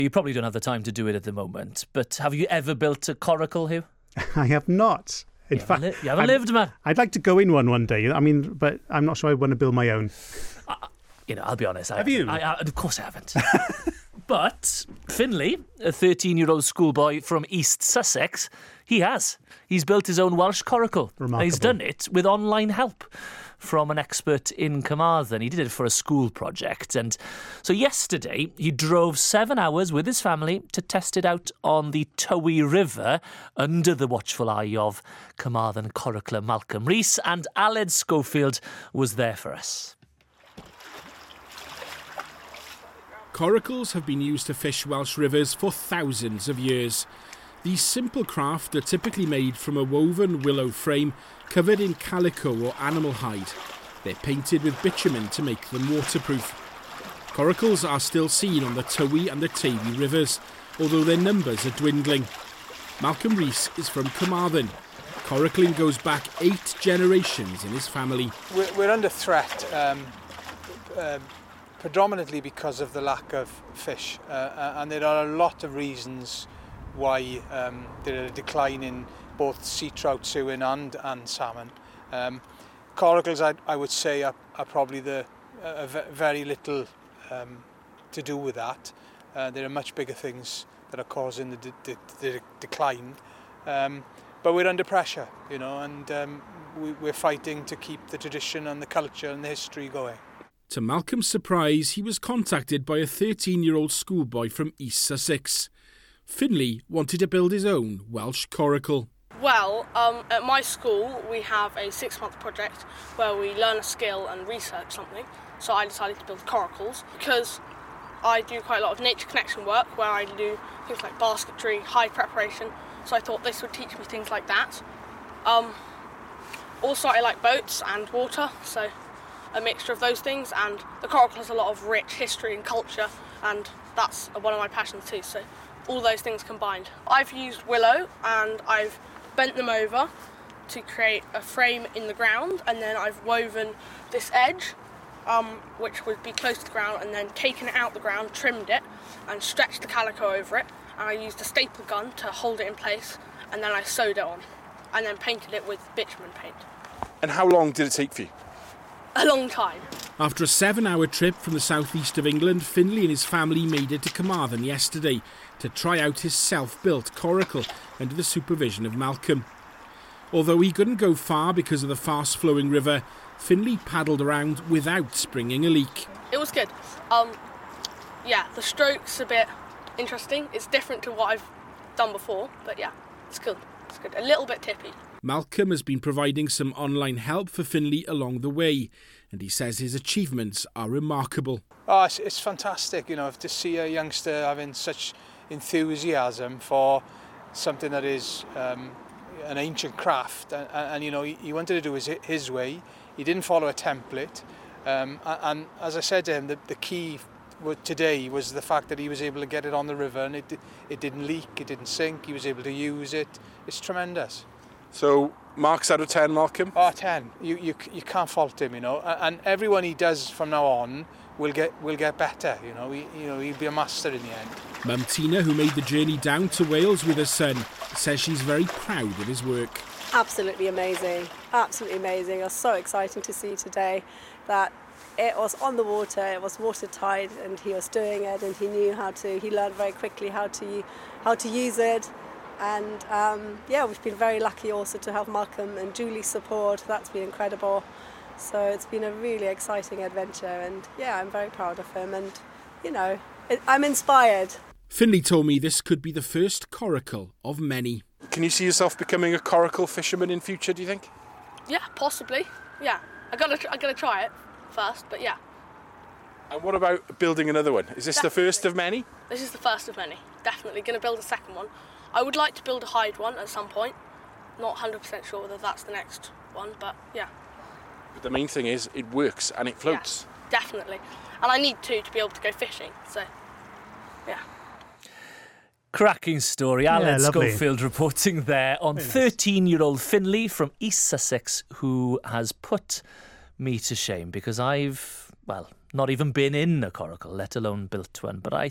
You probably don't have the time to do it at the moment, but have you ever built a coracle, Hugh? I have not. In fact, you haven't lived, man. I'd like to go in one day. I mean, but I'm not sure I want to build my own. I'll be honest. Have you? Of course I haven't. But Finley, a 13-year-old schoolboy from East Sussex, he has. He's built his own Welsh coracle. Remarkable. He's done it with online help from an expert in Carmarthen. He did it for a school project. And so yesterday, he drove 7 hours with his family to test it out on the Towy River under the watchful eye of Carmarthen coracler Malcolm Rees. And Aled Schofield was there for us. Coracles have been used to fish Welsh rivers for thousands of years. These simple craft are typically made from a woven willow frame covered in calico or animal hide. They're painted with bitumen to make them waterproof. Coracles are still seen on the Towy and the Teifi rivers, although their numbers are dwindling. Malcolm Rees is from Carmarthen. Coracling goes back 8 generations in his family. We're under threat, predominantly because of the lack of fish, and there are a lot of reasons why there is a decline in both sea trout, suin and salmon. Coracles, I would say, are probably very little to do with that. There are much bigger things that are causing the decline. But we're under pressure, and we're fighting to keep the tradition and the culture and the history going. To Malcolm's surprise, he was contacted by a 13-year-old schoolboy from East Sussex. Finley wanted to build his own Welsh coracle. Well, at my school we have a 6-month project where we learn a skill and research something. So I decided to build coracles because I do quite a lot of nature connection work where I do things like basketry, hide preparation. So I thought this would teach me things like that. Also, I like boats and water, so a mixture of those things, and the coracle has a lot of rich history and culture, and that's one of my passions too, so all those things combined. I've used willow and I've bent them over to create a frame in the ground, and then I've woven this edge, which would be close to the ground, and then taken it out the ground, trimmed it, and stretched the calico over it, and I used a staple gun to hold it in place, and then I sewed it on, and then painted it with bitumen paint. And how long did it take for you? A long time. After a 7-hour trip from the southeast of England, Finley and his family made it to Carmarthen yesterday to try out his self-built coracle under the supervision of Malcolm. Although he couldn't go far because of the fast-flowing river, Finley paddled around without springing a leak. It was good. Yeah, the stroke's a bit interesting. It's different to what I've done before, but yeah, it's good. It's good. A little bit tippy. Malcolm has been providing some online help for Finley along the way, and he says his achievements are remarkable. Oh, it's fantastic, to see a youngster having such enthusiasm for something that is an ancient craft, and he wanted to do it his way. He didn't follow a template, and as I said to him, the key today was the fact that he was able to get it on the river, and it didn't leak, it didn't sink, he was able to use it. It's tremendous. So, marks out of 10, Malcolm? Oh, 10. You can't fault him, and everyone he does from now on will get better, he'll be a master in the end. Mum Tina, who made the journey down to Wales with her son, says she's very proud of his work. Absolutely amazing. Absolutely amazing. It was so exciting to see today that it was on the water, it was watertight, and he was doing it, and he learned very quickly how to use it. And we've been very lucky also to have Malcolm and Julie's support. That's been incredible. So it's been a really exciting adventure, and I'm very proud of him, and I'm inspired. Finley told me this could be the first coracle of many. Can you see yourself becoming a coracle fisherman in future, do you think? Yeah, possibly. Yeah, I gotta try it first, but yeah. And what about building another one? Is this the first of many? This is the first of many. Definitely going to build a second one. I would like to build a hide one at some point. Not 100% sure whether that's the next one, but yeah. But the main thing is it works and it floats. Yeah, definitely. And I need to be able to go fishing, so yeah. Cracking story. Aled lovely. Schofield reporting there on 13-year-old Finley from East Sussex, who has put me to shame because I've, not even been in a coracle, let alone built one. But I